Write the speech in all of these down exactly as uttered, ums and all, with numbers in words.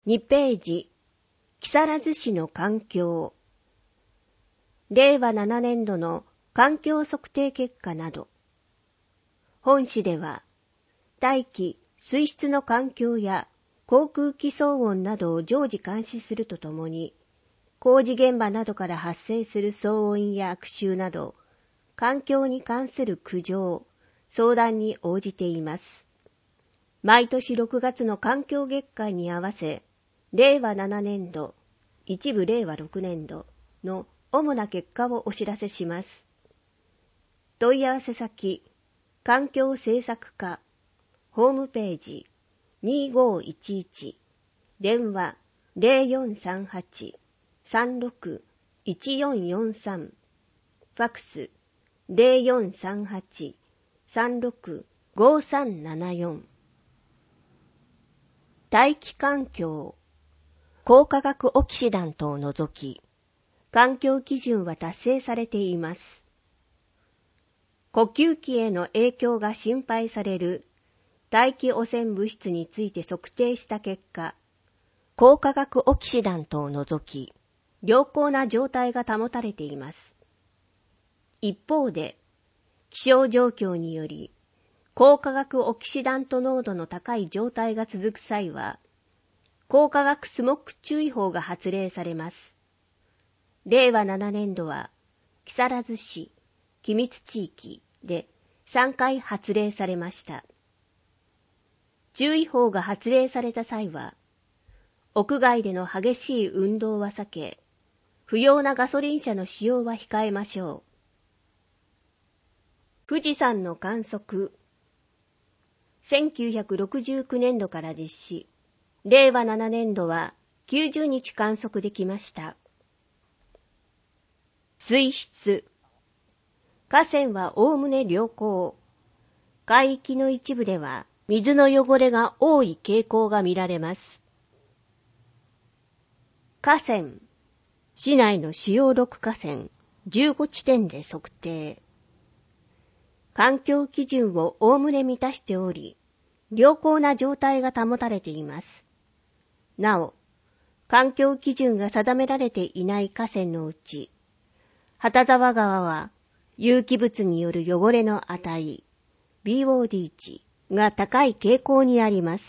にページ、木更津市の環境。れいわななねんどの環境測定結果など。本誌では、大気、水質の環境や航空機騒音などを常時監視するとともに、工事現場などから発生する騒音や悪臭など、環境に関する苦情、相談に応じています。毎年ろくがつの環境月間に合わせ、れいわななねんど、一部れいわろくねんどの主な結果をお知らせします。問い合わせ先、環境政策課、ホームページにごいちいち、電話 ゼロよんさんはち さんろく いちよんよんさん、ファックスゼロよんさんはち さんろく ごさんななよん。大気環境、高化学オキシダントを除き、環境基準は達成されています。呼吸器への影響が心配される大気汚染物質について測定した結果、高化学オキシダントを除き、良好な状態が保たれています。一方で、気象状況により、高化学オキシダント濃度の高い状態が続く際は、高化学スモッグ注意報が発令されます。れいわななねんどは、木更津市、君津地域でさんかい発令されました。注意報が発令された際は、屋外での激しい運動は避け、不要なガソリン車の使用は控えましょう。富士山の観測。せんきゅうひゃくろくじゅうきゅうねんどから実施。れいわななねんどはきゅうじゅうにち観測できました。水質。河川はおおむね良好。海域の一部では水の汚れが多い傾向が見られます。河川。市内の主要ろく河川じゅうごちてんで測定。環境基準をおおむね満たしており、良好な状態が保たれています。なお、環境基準が定められていない河川のうち、旗沢川は有機物による汚れの値、ビーオーディー 値が高い傾向にあります。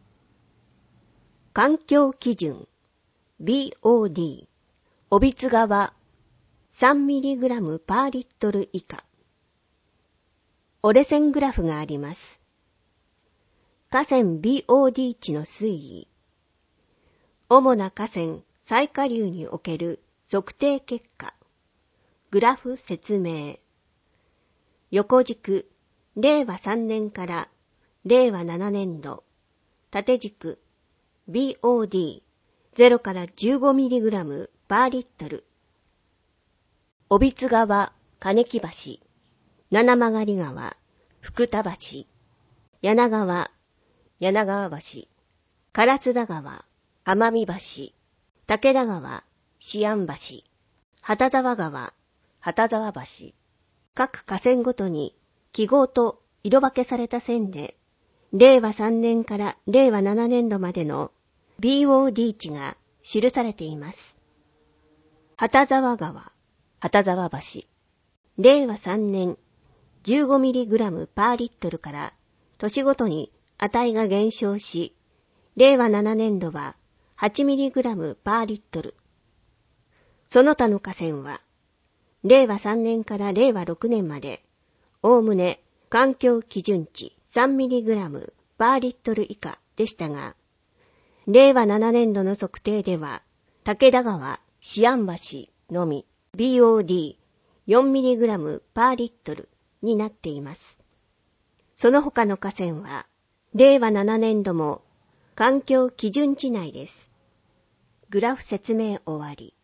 環境基準、ビーオーディー、小櫃川 さんミリグラム パーリットル以下。折れ線グラフがあります。河川 ビーオーディー 値の推移。主な河川最下流における測定結果。グラフ説明。横軸、れいわさんねんかられいわななねんど。縦軸、ビーオーディー、ゼロからじゅうごミリグラム パーリットル。小櫃川、金木橋、七曲川、福田橋、柳川、柳川橋、唐津田川、奄美橋、武田川、思案橋、旗沢川、旗沢橋。各河川ごとに記号と色分けされた線で、れいわさんねんかられいわななねんどまでの ビーオーディー 値が記されています。旗沢川、旗沢橋。れいわさんねん じゅうごミリグラム パーリットルから年ごとに値が減少し、れいわななねんどははちミリグラム パーリットル。その他の河川は、れいわさんねんかられいわろくねんまで、おおむね環境基準値 さんミリグラム パーリットル以下でしたが、れいわななねんどの測定では、武田川、思案橋のみ ビーオーディーよんミリグラム パーリットルになっています。その他の河川は、れいわななねんども環境基準値内です。グラフ説明終わり。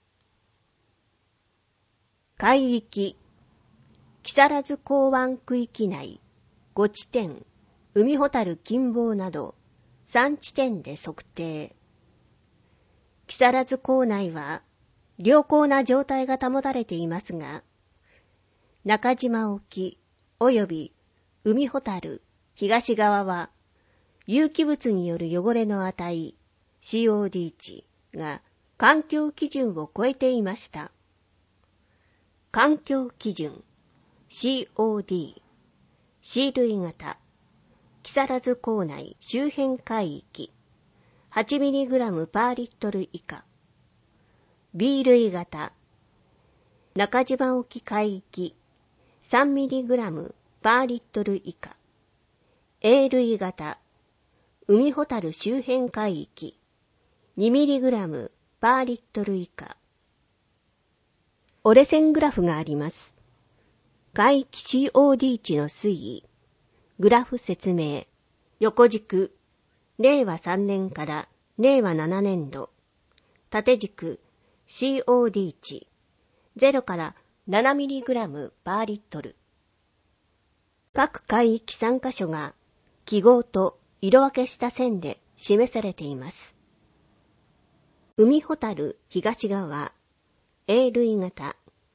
海域。木更津港湾区域内ごちてん、海ほたる近傍などさんちてんで測定。木更津港内は良好な状態が保たれていますが、中島沖及び海ほたる東側は有機物による汚れの値シーオーディー 値が環境基準を超えていました。環境基準 シーオーディー C 類型木更津港内周辺海域 はちミリグラム パーリットル以下 B 類型中島沖海域 さんミリグラム パーリットル以下 A 類型海ほたる周辺海域 にミリグラム パーリットル以下。折れ線グラフがあります。海域 シーオーディー 値の推移、グラフ説明、横軸、れいわさんねんかられいわななねんど、縦軸、シーオーディー 値、ゼロからななミリグラム パーリットル。各海域さんカ所が記号と色分けした線で示されています。海ほたる東側 A 類型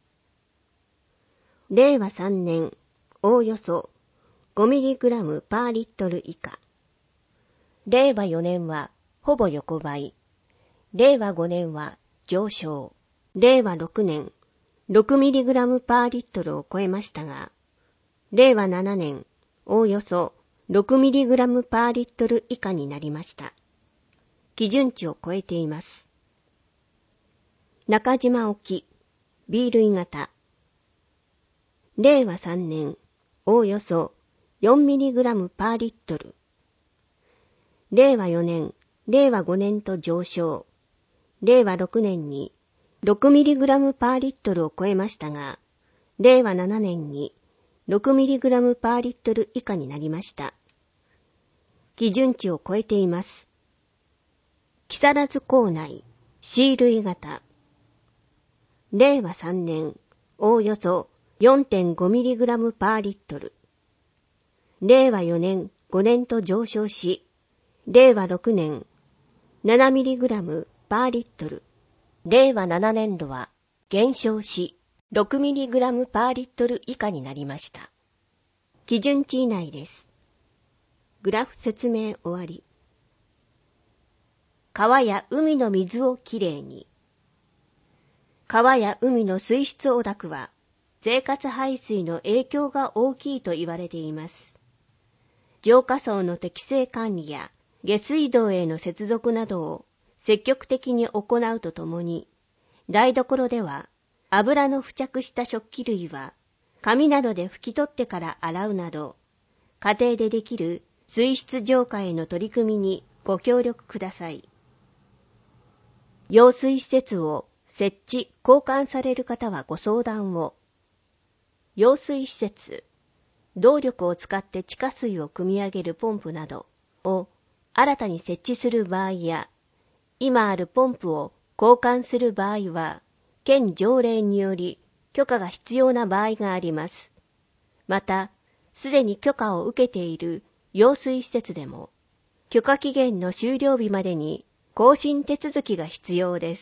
れいわさんねんおおよそ ごミリグラム パーリットル以下れいわよねんはほぼ横ばいれいわごねんは上昇れいわろくねん ろくミリグラム パーリットルを超えましたがれいわななねんおおよそ ろくミリグラム パーリットル以下になりました。基準値を超えています。中島沖 B 類型れいわさんねんおおよそ よんミリグラム パーリットルれいわよねん、れいわごねんと上昇れいわろくねんに ろくミリグラム パーリットルを超えましたがれいわななねんに ろくミリグラム パーリットル以下になりました。基準値を超えています。木更津港内 C 類型れいわさんねんおおよそ よんてんごミリグラム パーリットルれいわよねん、ごねんと上昇しれいわろくねん ななミリグラム パーリットルれいわななねんどは減少し ろくミリグラム パーリットル以下になりました。基準値以内です。グラフ説明終わり。川や海の水をきれいに。川や海の水質汚濁は生活排水の影響が大きいと言われています。浄化槽の適正管理や下水道への接続などを積極的に行うとともに、台所では油の付着した食器類は紙などで拭き取ってから洗うなど、家庭でできる水質浄化への取り組みにご協力ください。揚水施設を設置・交換される方はご相談を。揚水施設、動力を使って地下水を汲み上げるポンプなどを新たに設置する場合や、今あるポンプを交換する場合は、県条例により許可が必要な場合があります。また、すでに許可を受けている揚水施設でも、許可期限の終了日までに更新手続きが必要です。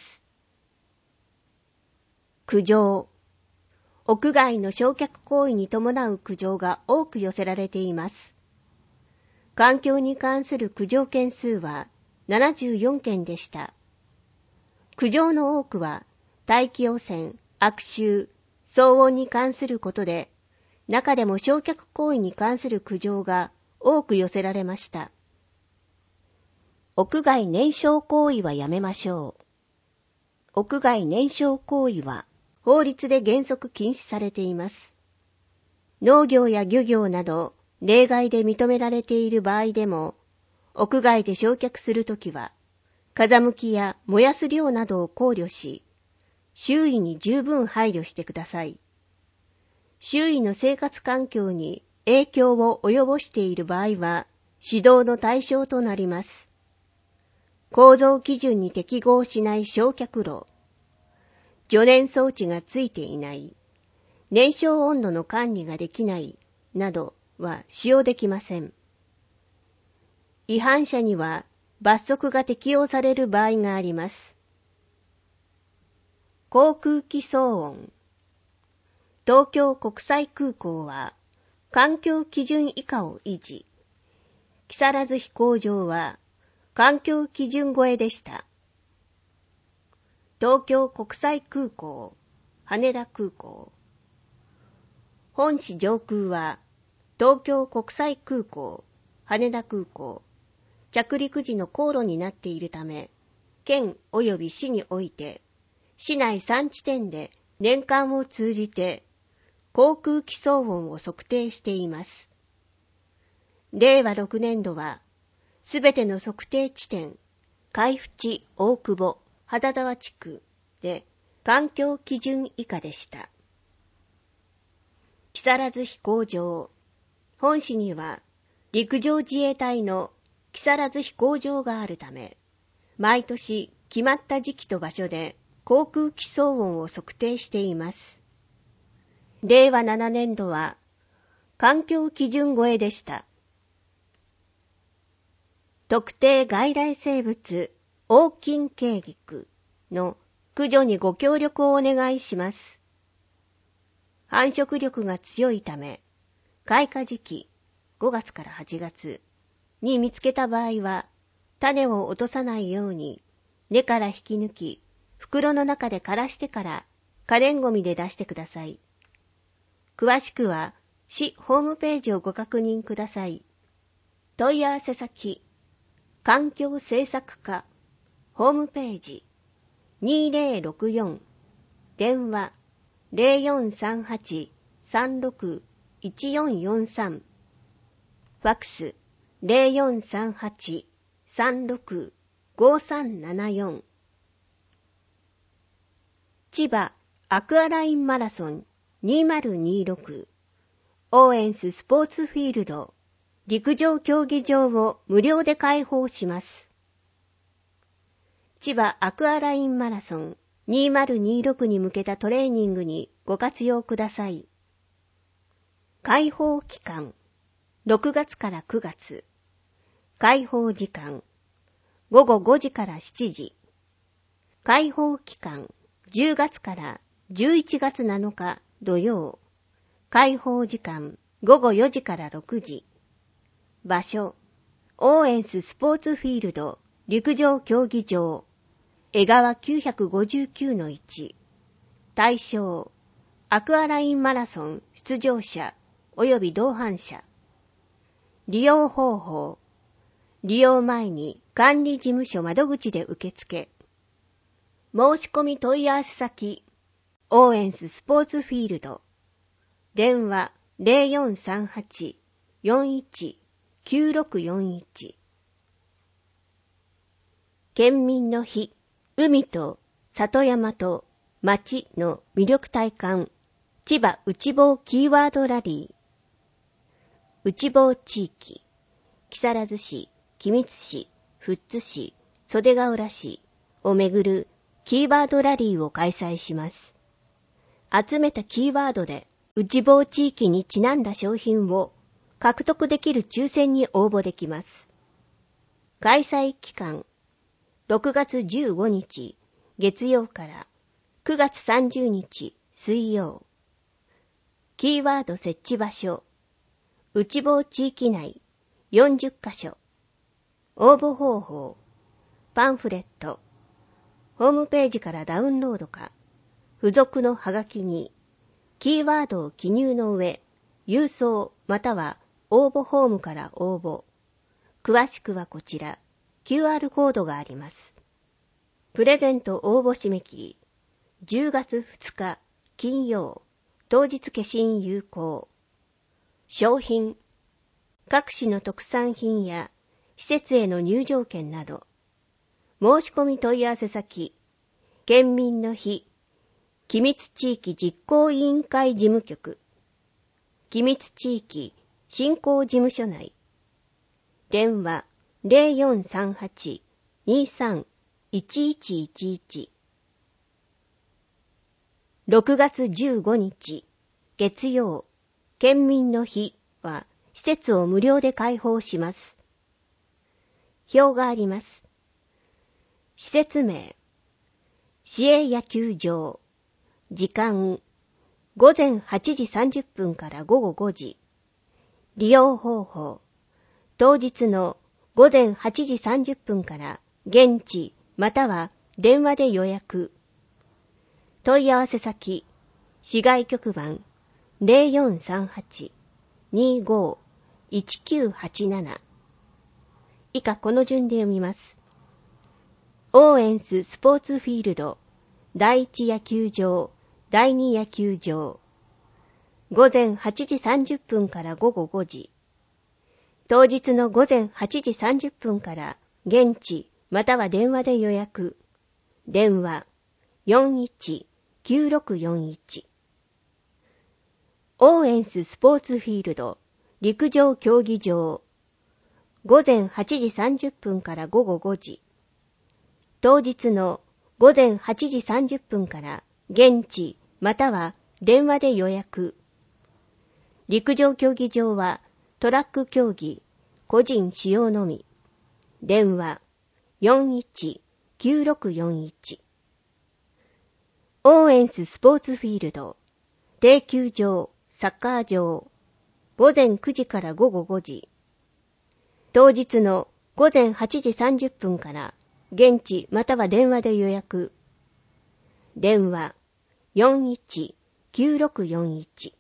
苦情。屋外の焼却行為に伴う苦情が多く寄せられています。環境に関する苦情件数はななじゅうよんけんでした。苦情の多くは、大気汚染、悪臭、騒音に関することで、中でも焼却行為に関する苦情が多く寄せられました。屋外燃焼行為はやめましょう。屋外燃焼行為は法律で原則禁止されています。農業や漁業など例外で認められている場合でも、屋外で焼却するときは、風向きや燃やす量などを考慮し、周囲に十分配慮してください。周囲の生活環境に影響を及ぼしている場合は、指導の対象となります。構造基準に適合しない焼却炉、除燃装置がついていない、燃焼温度の管理ができないなどは使用できません。違反者には罰則が適用される場合があります。航空機騒音。東京国際空港は環境基準以下を維持。木更津飛行場は環境基準超えでした。東京国際空港、羽田空港。本市上空は、東京国際空港、羽田空港、着陸時の航路になっているため、県及び市において、市内さん地点で年間を通じて、航空機騒音を測定しています。れいわろくねんどは、すべての測定地点、海部地大久保、肌沢地区で環境基準以下でした。木更津飛行場。本市には陸上自衛隊の木更津飛行場があるため、毎年決まった時期と場所で航空機騒音を測定しています。れいわななねんどは環境基準超えでした。特定外来生物オオキンケイギクの駆除にご協力をお願いします。繁殖力が強いため、開花時期ごがつからはちがつに見つけた場合は、種を落とさないように根から引き抜き、袋の中で枯らしてから可燃ごみで出してください。詳しくは市ホームページをご確認ください。問い合わせ先、環境政策課、ホームページ、にせんろくじゅうよん、電話、ゼロよんさんはち さんろく いちよんよんさん、ファックス、ゼロよんさんはち さんろく ごさんななよん。千葉アクアラインマラソンにせんにじゅうろく、オーエンススポーツフィールド、陸上競技場を無料で開放します。千葉アクアラインマラソンにせんにじゅうろくに向けたトレーニングにご活用ください。開放期間、ろくがつからくがつ。開放時間、ごごごじからしちじ。開放期間、じゅうがつからじゅういちがつなのか土曜。開放時間、ごごよじからろくじ。場所、オーエンススポーツフィールド陸上競技場、江川 きゅうごきゅうのいち。対象、アクアラインマラソン出場者及び同伴者。利用方法、利用前に管理事務所窓口で受付。申し込み問い合わせ先、オーエンススポーツフィールド。電話ゼロよんさんはち よんいち きゅうろくよんいち。県民の日、海と里山と町の魅力体感、千葉内房キーワードラリー。内房地域、木更津市、君津市、富津市、袖ヶ浦市をめぐるキーワードラリーを開催します。集めたキーワードで内房地域にちなんだ商品を獲得できる抽選に応募できます。開催期間、ろくがつじゅうごにち月曜からくがつさんじゅうにち水曜。キーワード設置場所、内房地域内よんじゅっかしょ。応募方法、パンフレット、ホームページからダウンロードか、付属のハガキに、キーワードを記入の上、郵送または応募フォームから応募。詳しくはこちら、キューアール コードがあります。プレゼント応募締め切り、じゅうがつふつか金曜、当日消印有効。商品、各種の特産品や施設への入場券など。申し込み問い合わせ先、県民の日、君津地域実行委員会事務局、君津地域振興事務所内。電話ゼロよんさんはち にさん いちいちいちいち。ろくがつじゅうごにち月曜、県民の日は施設を無料で開放します。表があります。施設名、市営野球場、時間、ごぜんはちじさんじゅっぷんからごごごじ。利用方法、当日の午前はちじさんじゅっぷんから現地または電話で予約。問い合わせ先、市外局番 ゼロよんさんはち にーごー いちきゅうはちなな。以下この順で読みます。オーエンススポーツフィールドだいいち野球場、だいに野球場。午前はちじさんじゅっぷんから午後ごじ。当日の午前はちじさんじゅっぷんから現地または電話で予約。電話 よんいちきゅうろくよんいち。オーエンススポーツフィールド陸上競技場。午前はちじさんじゅっぷんから午後ごじ。当日の午前はちじさんじゅっぷんから現地または電話で予約。陸上競技場はトラック競技、個人使用のみ。電話 よんいちきゅうろくよんいち。オーエンススポーツフィールド定球場、サッカー場。午前くじから午後ごじ。当日の午前はちじさんじゅっぷんから現地または電話で予約。電話 よんいちきゅうろくよんいち。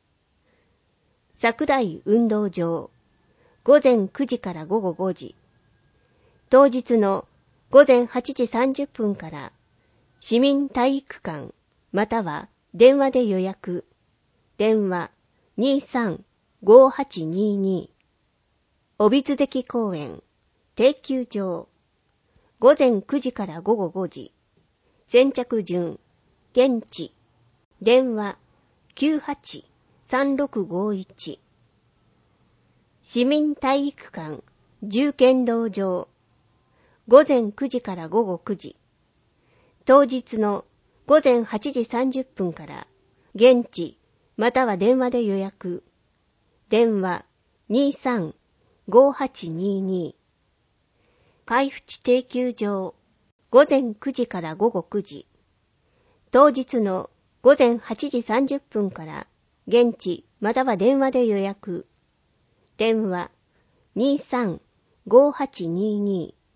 桜井運動場。午前くじから午後ごじ。当日の午前はちじさんじゅっぷんから市民体育館または電話で予約。電話 にーさんごーはちにーにー。帯津碕公園定休場。午前くじから午後ごじ。先着順現地。電話 きゅうはちさんろくごいち。市民体育館重剣道場。午前くじから午後くじ。当日の午前はちじさんじゅっぷんから現地または電話で予約。電話 にーさんごーはちにーにー。海淵定休場。午前くじから午後くじ。当日の午前はちじさんじゅっぷんから現地または電話で予約。電話 にーさんごーはちにーにー。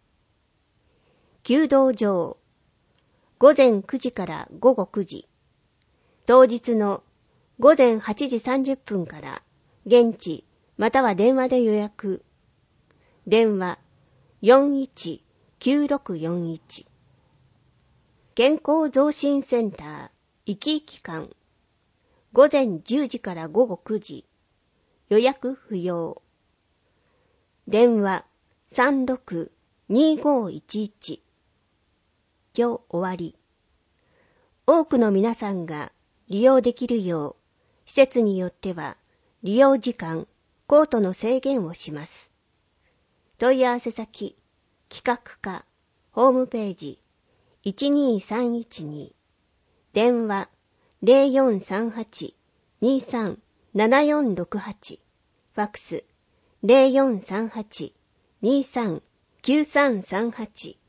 弓道場。午前くじから午後くじ。当日の午前はちじさんじゅっぷんから現地または電話で予約。電話 よんいちきゅうろくよんいち。健康増進センター生き生き館。午前じゅうじから午後くじ。予約不要。電話 さんろくにーごーいちいち。今日終わり。多くの皆さんが利用できるよう、施設によっては利用時間、コートの制限をします。問い合わせ先、企画課、ホームページ、いちにーさんいちに。電話 ゼロよんさんはち にーさんななよんろくはち。ファックス ゼロよんさんはち にーさんきゅうさんさんはち。